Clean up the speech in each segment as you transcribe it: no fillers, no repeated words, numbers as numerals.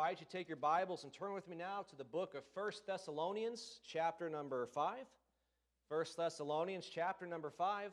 invite you to take your Bibles and turn with me now to the book of 1 Thessalonians, chapter number 5. 1 Thessalonians, chapter number 5.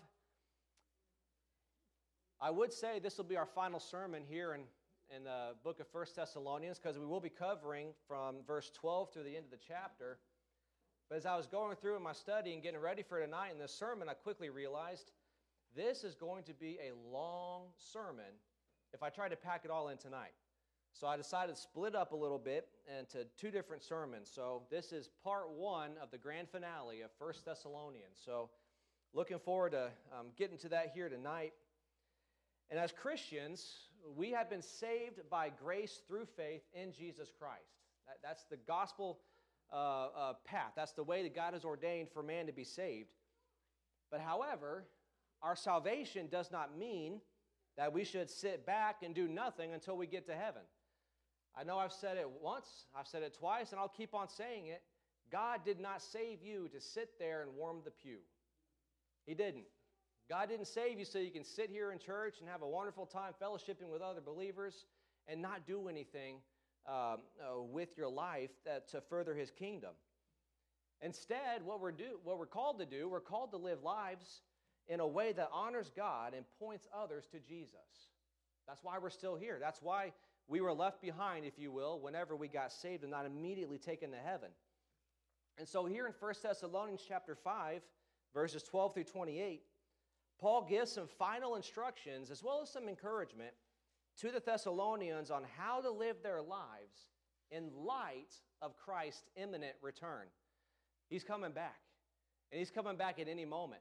I would say this will be our final sermon here in the book of 1 Thessalonians because we will be covering from verse 12 through the end of the chapter. But as I was going through in my study and getting ready for tonight in this sermon, I quickly realized this is going to be a long sermon if I try to pack it all in tonight. So I decided to split up a little bit into two different sermons. So this is part one of the grand finale of 1 Thessalonians. So looking forward to getting to that here tonight. And as Christians, we have been saved by grace through faith in Jesus Christ. That's the gospel path. That's the way that God has ordained for man to be saved. But however, our salvation does not mean that we should sit back and do nothing until we get to heaven. I know I've said it once, I've said it twice, and I'll keep on saying it. God did not save you to sit there and warm the pew. He didn't. God didn't save you so you can sit here in church and have a wonderful time fellowshipping with other believers and not do anything with your life to further His kingdom. Instead, what we're called to do, we're called to live lives in a way that honors God and points others to Jesus. That's why we're still here. That's why we were left behind, if you will, whenever we got saved and not immediately taken to heaven. And so here in 1 Thessalonians chapter 5, verses 12 through 28, Paul gives some final instructions as well as some encouragement to the Thessalonians on how to live their lives in light of Christ's imminent return. He's coming back, and He's coming back at any moment.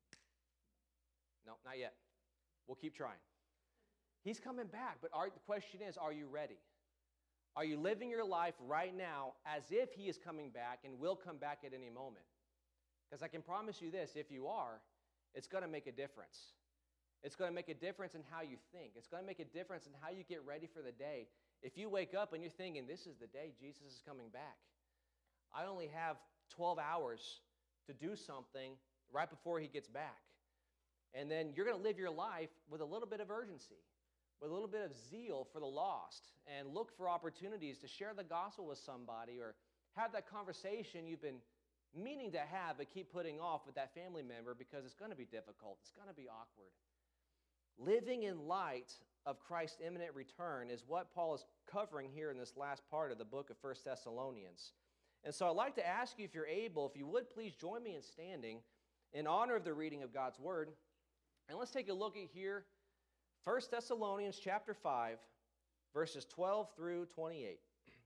No, not yet. We'll keep trying. He's coming back, but the question is, are you ready? Are you living your life right now as if He is coming back and will come back at any moment? Because I can promise you this, if you are, it's going to make a difference. It's going to make a difference in how you think. It's going to make a difference in how you get ready for the day. If you wake up and you're thinking, this is the day Jesus is coming back. I only have 12 hours to do something right before He gets back. And then you're going to live your life with a little bit of urgency, with a little bit of zeal for the lost, and look for opportunities to share the gospel with somebody or have that conversation you've been meaning to have but keep putting off with that family member because it's going to be difficult. It's going to be awkward. Living in light of Christ's imminent return is what Paul is covering here in this last part of the book of 1 Thessalonians. And so I'd like to ask you, if you're able, if you would please join me in standing in honor of the reading of God's Word. And let's take a look at here 1 Thessalonians chapter 5, verses 12 through 28.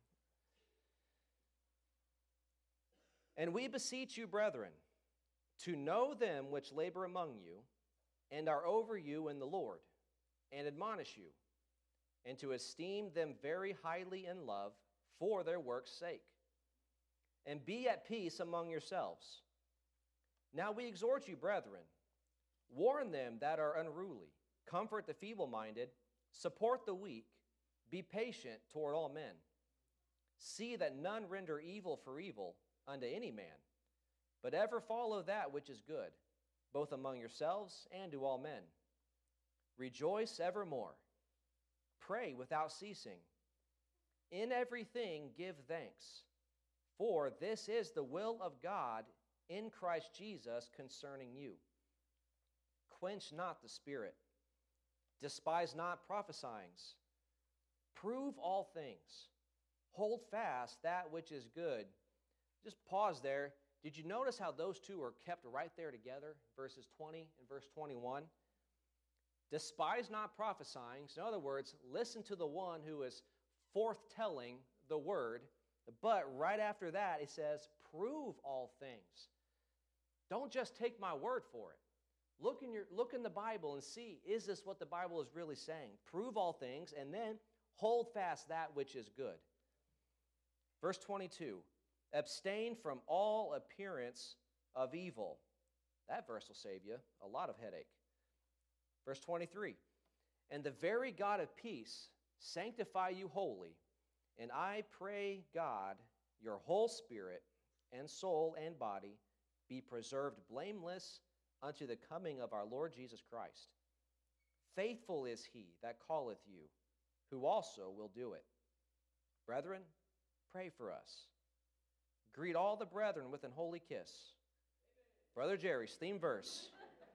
And we beseech you, brethren, to know them which labor among you, and are over you in the Lord, and admonish you, and to esteem them very highly in love for their work's sake. And be at peace among yourselves. Now we exhort you, brethren, warn them that are unruly, comfort the feeble-minded, support the weak, be patient toward all men. See that none render evil for evil unto any man, but ever follow that which is good, both among yourselves and to all men. Rejoice evermore. Pray without ceasing. In everything give thanks, for this is the will of God in Christ Jesus concerning you. Quench not the spirit. Despise not prophesying. Prove all things. Hold fast that which is good. Just pause there. Did you notice how those two are kept right there together? Verses 20 and verse 21. Despise not prophesying. In other words, listen to the one who is forthtelling the word. But right after that, it says, prove all things. Don't just take my word for it. Look in the Bible and see, is this what the Bible is really saying? Prove all things, and then hold fast that which is good. Verse 22, abstain from all appearance of evil. That verse will save you a lot of headache. Verse 23, and the very God of peace sanctify you wholly, and I pray God, your whole spirit and soul and body be preserved blameless unto the coming of our Lord Jesus Christ. Faithful is He that calleth you, who also will do it. Brethren, pray for us. Greet all the brethren with an holy kiss. Brother Jerry's theme verse.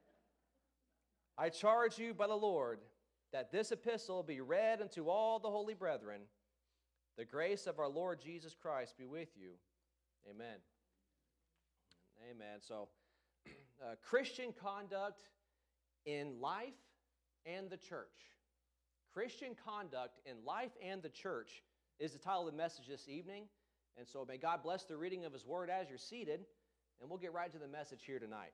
I charge you by the Lord that this epistle be read unto all the holy brethren. The grace of our Lord Jesus Christ be with you. Amen. Amen. So, Christian conduct in life and the church. Christian conduct in life and the church is the title of the message this evening. And so may God bless the reading of His Word as you're seated, and we'll get right to the message here tonight.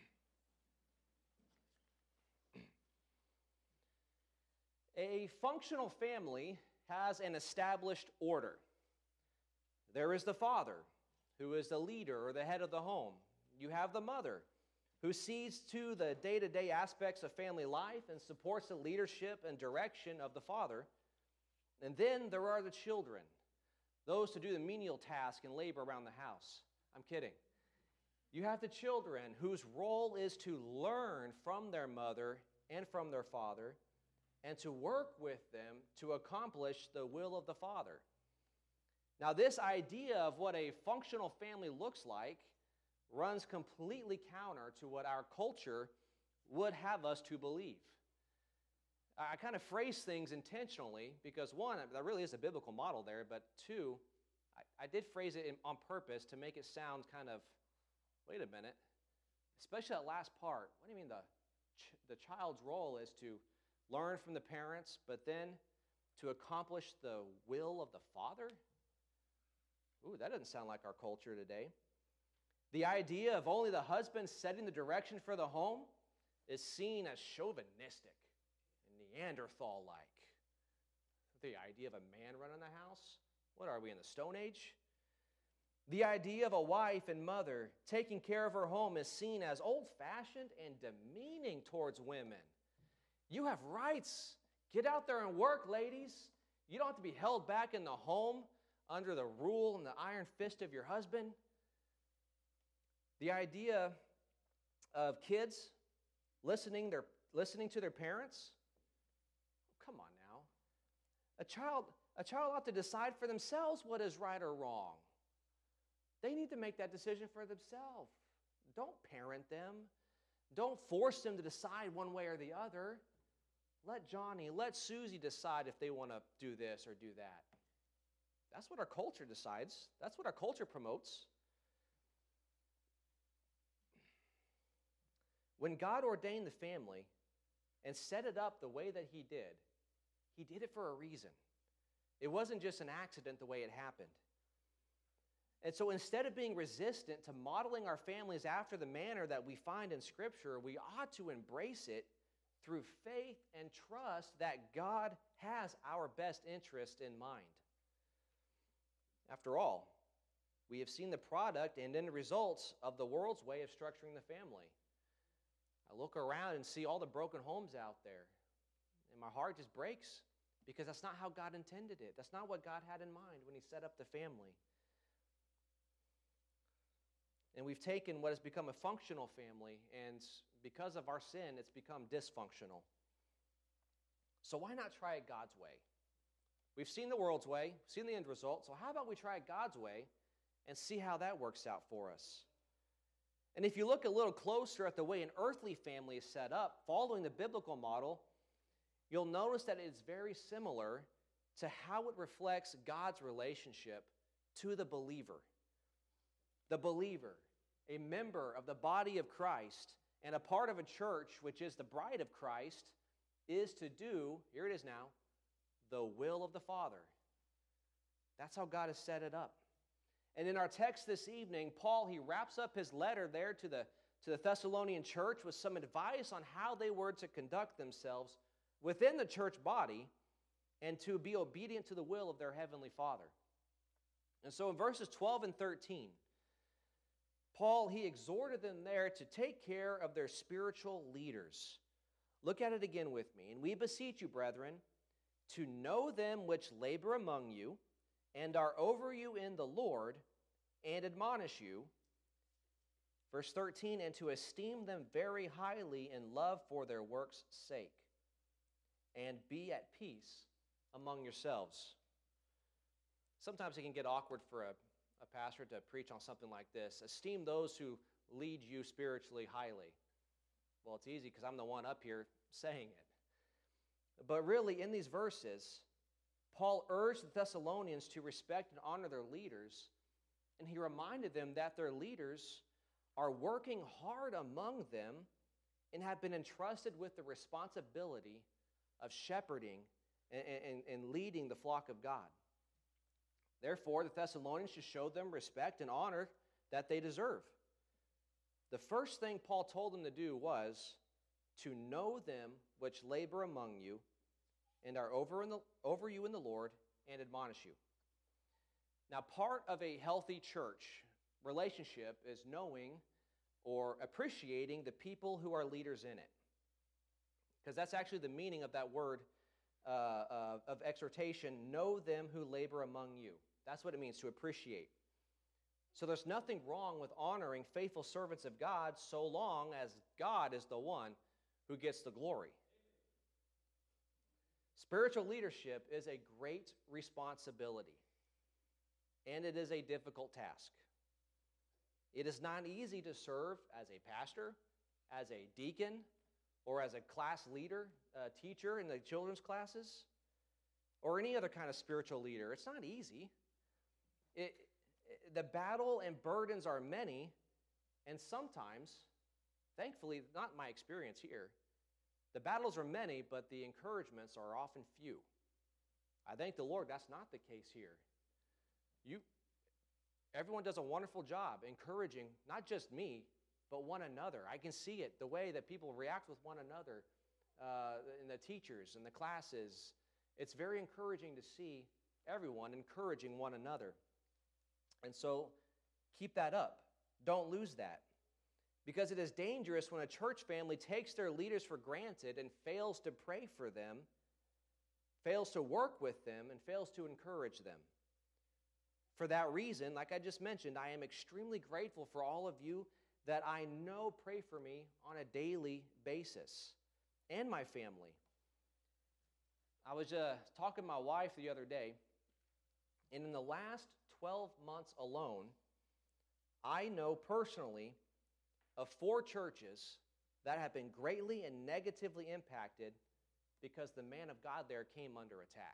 A functional family has an established order. There is the father, who is the leader or the head of the home. You have the mother, who sees to the day-to-day aspects of family life and supports the leadership and direction of the father. And then there are the children, those to do the menial task and labor around the house. I'm kidding. You have the children whose role is to learn from their mother and from their father and to work with them to accomplish the will of the Father. Now, this idea of what a functional family looks like runs completely counter to what our culture would have us to believe. I kind of phrase things intentionally because, one, there really is a biblical model there, but two, I did phrase it on purpose to make it sound kind of, wait a minute, especially that last part. What do you mean the child's role is to learn from the parents, but then to accomplish the will of the father? Ooh, that doesn't sound like our culture today. The idea of only the husband setting the direction for the home is seen as chauvinistic and Neanderthal-like. The idea of a man running the house? What are we, in the Stone Age? The idea of a wife and mother taking care of her home is seen as old-fashioned and demeaning towards women. You have rights. Get out there and work, ladies. You don't have to be held back in the home under the rule and the iron fist of your husband. The idea of kids listening to their parents. Come on now. A child ought to decide for themselves what is right or wrong. They need to make that decision for themselves. Don't parent them. Don't force them to decide one way or the other. Let Johnny, let Susie decide if they want to do this or do that. That's what our culture decides. That's what our culture promotes. When God ordained the family and set it up the way that He did it for a reason. It wasn't just an accident the way it happened. And so instead of being resistant to modeling our families after the manner that we find in Scripture, we ought to embrace it through faith and trust that God has our best interest in mind. After all, we have seen the product and end results of the world's way of structuring the family. I look around and see all the broken homes out there, and my heart just breaks because that's not how God intended it. That's not what God had in mind when He set up the family. And we've taken what has become a functional family, and because of our sin, it's become dysfunctional. So why not try it God's way? We've seen the world's way, seen the end result, so how about we try it God's way and see how that works out for us? And if you look a little closer at the way an earthly family is set up, following the biblical model, you'll notice that it's very similar to how it reflects God's relationship to the believer. The believer, a member of the body of Christ, and a part of a church, which is the bride of Christ, is to do, here it is now, the will of the Father. That's how God has set it up. And in our text this evening, Paul, he wraps up his letter there to the Thessalonian church with some advice on how they were to conduct themselves within the church body and to be obedient to the will of their heavenly Father. And so in verses 12 and 13, Paul, he exhorted them there to take care of their spiritual leaders. Look at it again with me. And we beseech you, brethren, to know them which labor among you and are over you in the Lord and admonish you. Verse 13, and to esteem them very highly in love for their work's sake, and be at peace among yourselves. Sometimes it can get awkward for a pastor to preach on something like this. Esteem those who lead you spiritually highly. Well, it's easy because I'm the one up here saying it. But really, in these verses, Paul urged the Thessalonians to respect and honor their leaders, and he reminded them that their leaders are working hard among them and have been entrusted with the responsibility of shepherding and leading the flock of God. Therefore, the Thessalonians should show them respect and honor that they deserve. The first thing Paul told them to do was to know them which labor among you and are over you in the Lord and admonish you. Now, part of a healthy church relationship is knowing or appreciating the people who are leaders in it. Because that's actually the meaning of that word of exhortation, know them who labor among you. That's what it means, to appreciate. So there's nothing wrong with honoring faithful servants of God so long as God is the one who gets the glory. Spiritual leadership is a great responsibility, and it is a difficult task. It is not easy to serve as a pastor, as a deacon, or as a class leader, teacher in the children's classes, or any other kind of spiritual leader. It's not easy. The battle and burdens are many, and sometimes, thankfully, not my experience here, the battles are many, but the encouragements are often few. I thank the Lord that's not the case here. Everyone does a wonderful job encouraging not just me, but one another. I can see it, the way that people react with one another, in the teachers and the classes. It's very encouraging to see everyone encouraging one another. And so keep that up. Don't lose that. Because it is dangerous when a church family takes their leaders for granted and fails to pray for them, fails to work with them, and fails to encourage them. For that reason, like I just mentioned, I am extremely grateful for all of you that I know pray for me on a daily basis, and my family. I was talking to my wife the other day, and in the last 12 months alone, I know personally of 4 churches that have been greatly and negatively impacted because the man of God there came under attack.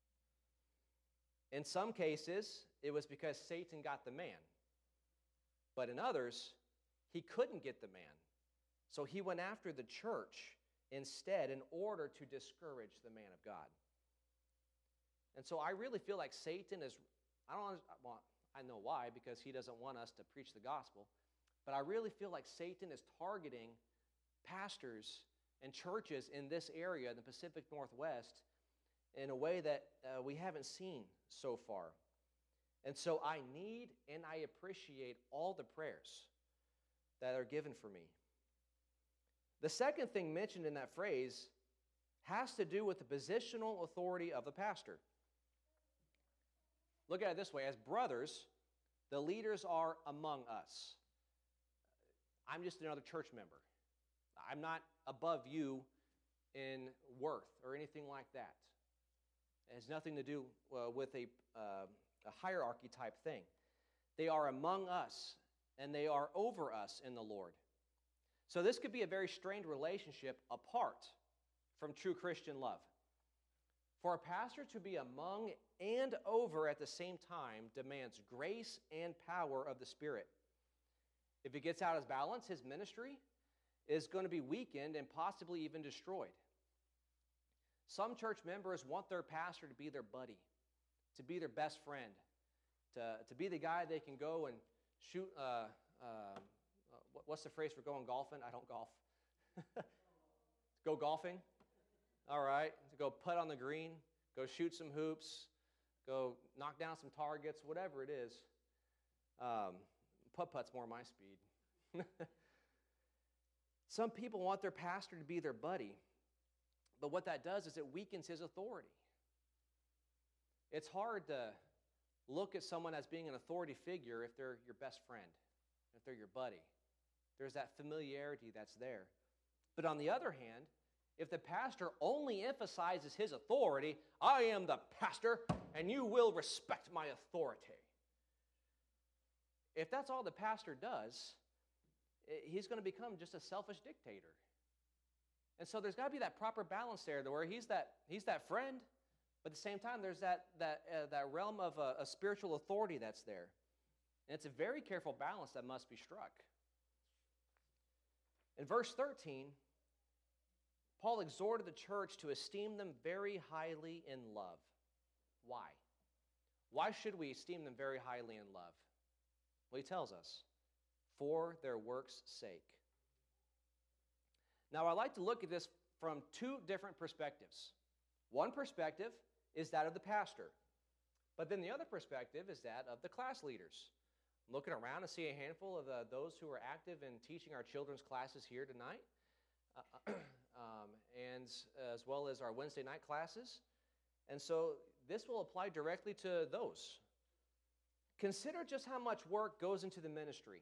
In some cases, it was because Satan got the man. But in others, he couldn't get the man. So he went after the church instead in order to discourage the man of God. And so I really feel like Satan is, I know why, because he doesn't want us to preach the gospel, but I really feel like Satan is targeting pastors and churches in this area, in the Pacific Northwest, in a way that we haven't seen so far. And so I need and I appreciate all the prayers that are given for me. The second thing mentioned in that phrase has to do with the positional authority of the pastor. Look at it this way. As brothers, the leaders are among us. I'm just another church member. I'm not above you in worth or anything like that. It has nothing to do with a hierarchy type thing. They are among us, and they are over us in the Lord. So this could be a very strained relationship apart from true Christian love. For a pastor to be among and over at the same time demands grace and power of the Spirit. If it gets out of balance, his ministry is going to be weakened and possibly even destroyed. Some church members want their pastor to be their buddy, to be their best friend, to be the guy they can go and shoot, what's the phrase for going golfing? I don't golf. Go golfing? All right. To go putt on the green, go shoot some hoops, go knock down some targets, whatever it is. Putt-putt's more my speed. Some people want their pastor to be their buddy, but what that does is it weakens his authority. It's hard to look at someone as being an authority figure if they're your best friend, if they're your buddy. There's that familiarity that's there. But on the other hand, If the pastor only emphasizes his authority, I am the pastor and you will respect my authority. If that's all the pastor does, he's going to become just a selfish dictator. And so there's got to be that proper balance there where he's that friend, but at the same time there's that realm of a spiritual authority that's there. And it's a very careful balance that must be struck. In verse 13, Paul exhorted the church to esteem them very highly in love. Why? Why should we esteem them very highly in love? Well, he tells us, for their work's sake. Now, I like to look at this from two different perspectives. One perspective is that of the pastor, but then the other perspective is that of the class leaders. I'm looking around and see a handful of those who are active in teaching our children's classes here tonight, and as well as our Wednesday night classes. And so this will apply directly to those. Consider just how much work goes into the ministry.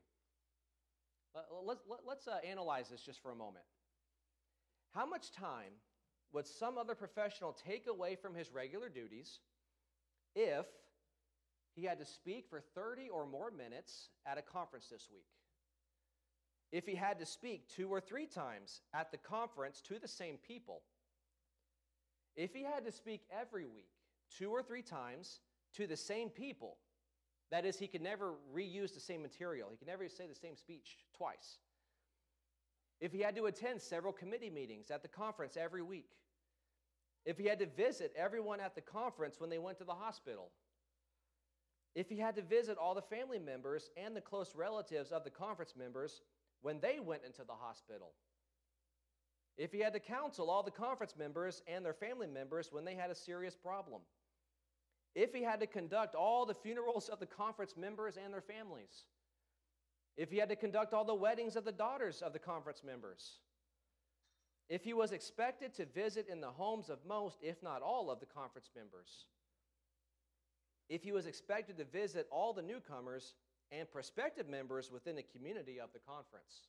Let's analyze this just for a moment. How much time would some other professional take away from his regular duties if he had to speak for 30 or more minutes at a conference this week? If he had to speak 2 or 3 times at the conference to the same people? If he had to speak every week 2 or 3 times to the same people? That is, he could never reuse the same material. He could never say the same speech twice. If he had to attend several committee meetings at the conference every week. If he had to visit everyone at the conference when they went to the hospital. If he had to visit all the family members and the close relatives of the conference members when they went into the hospital. If he had to counsel all the conference members and their family members when they had a serious problem. If he had to conduct all the funerals of the conference members and their families. If he had to conduct all the weddings of the daughters of the conference members. If he was expected to visit in the homes of most, if not all, of the conference members. If he was expected to visit all the newcomers and prospective members within the community of the conference.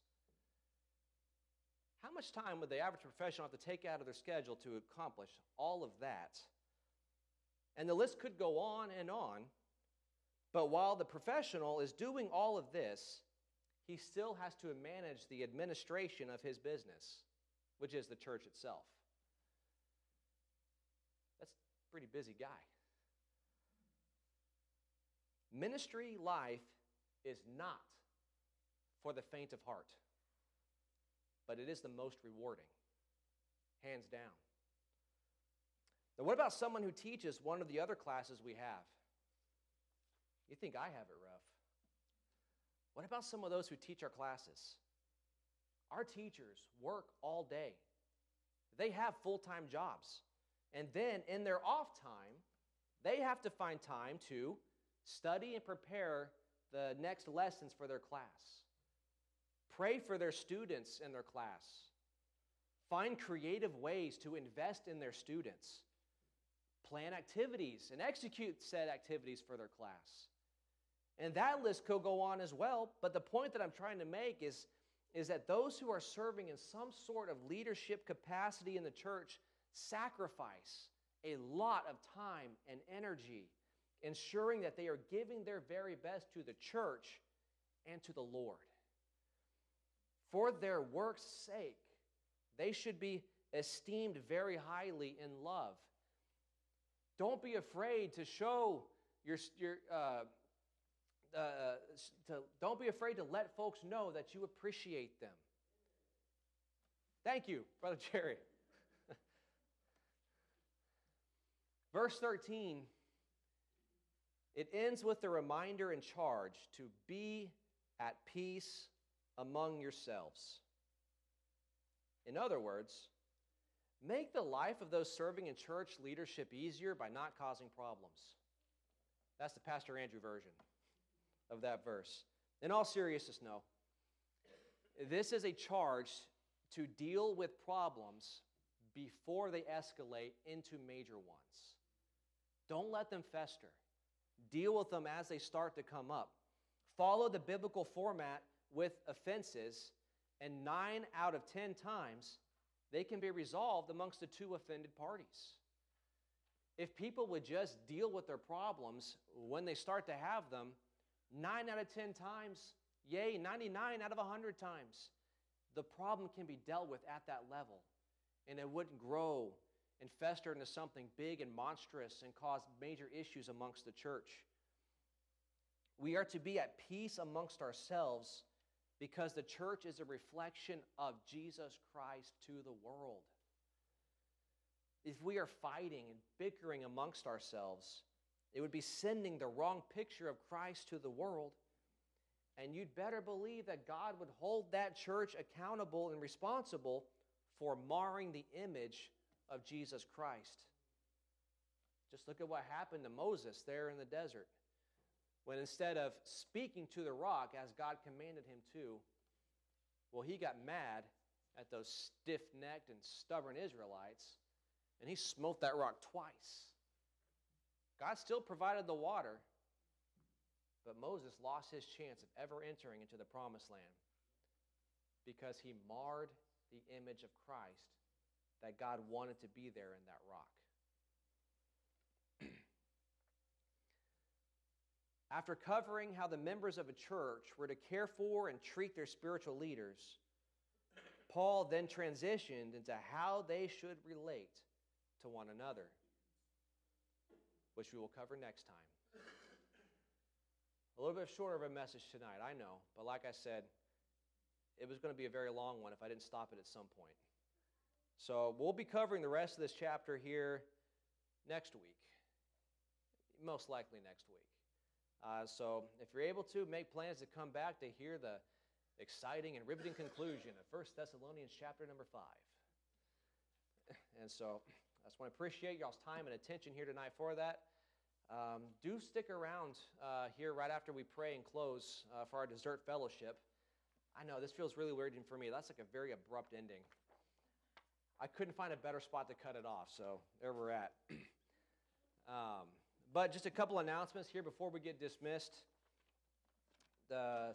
How much time would the average professional have to take out of their schedule to accomplish all of that? And the list could go on, but while the professional is doing all of this, he still has to manage the administration of his business, which is the church itself. That's a pretty busy guy. Ministry life is not for the faint of heart, but it is the most rewarding, hands down. Now, what about someone who teaches one of the other classes we have? You think I have it rough. What about some of those who teach our classes? Our teachers work all day. They have full-time jobs. And then in their off time, they have to find time to study and prepare the next lessons for their class. Pray for their students in their class. Find creative ways to invest in their students. Plan activities and execute said activities for their class. And that list could go on as well, but the point that I'm trying to make is that those who are serving in some sort of leadership capacity in the church sacrifice a lot of time and energy, ensuring that they are giving their very best to the church and to the Lord. For their work's sake, they should be esteemed very highly in love. Don't be afraid to show don't be afraid to let folks know that you appreciate them. Thank you, Brother Jerry. Verse 13, it ends with the reminder and charge to be at peace among yourselves. In other words, make the life of those serving in church leadership easier by not causing problems. That's the Pastor Andrew version of that verse. In all seriousness, no. This is a charge to deal with problems before they escalate into major ones. Don't let them fester. Deal with them as they start to come up. Follow the biblical format with offenses, and 9 out of 10 times, they can be resolved amongst the two offended parties. If people would just deal with their problems when they start to have them, 9 out of 10 times, yea, 99 out of 100 times, the problem can be dealt with at that level. And it wouldn't grow and fester into something big and monstrous and cause major issues amongst the church. We are to be at peace amongst ourselves because the church is a reflection of Jesus Christ to the world. If we are fighting and bickering amongst ourselves, it would be sending the wrong picture of Christ to the world. And you'd better believe that God would hold that church accountable and responsible for marring the image of Jesus Christ. Just look at what happened to Moses there in the desert, when instead of speaking to the rock as God commanded him to, well, he got mad at those stiff-necked and stubborn Israelites, and he smote that rock twice. God still provided the water, but Moses lost his chance of ever entering into the promised land because he marred the image of Christ that God wanted to be there in that rock. After covering how the members of a church were to care for and treat their spiritual leaders, Paul then transitioned into how they should relate to one another, which we will cover next time. A little bit shorter of a message tonight, I know, but like I said, it was going to be a very long one if I didn't stop it at some point. So we'll be covering the rest of this chapter here next week, most likely next week. So if you're able to, make plans to come back to hear the exciting and riveting conclusion of 1 Thessalonians chapter number 5. And so I just want to appreciate y'all's time and attention here tonight for that. Do stick around here right after we pray and close for our dessert fellowship. I know, this feels really weird for me. That's like a very abrupt ending. I couldn't find a better spot to cut it off, so there we're at. But just a couple announcements here before we get dismissed. The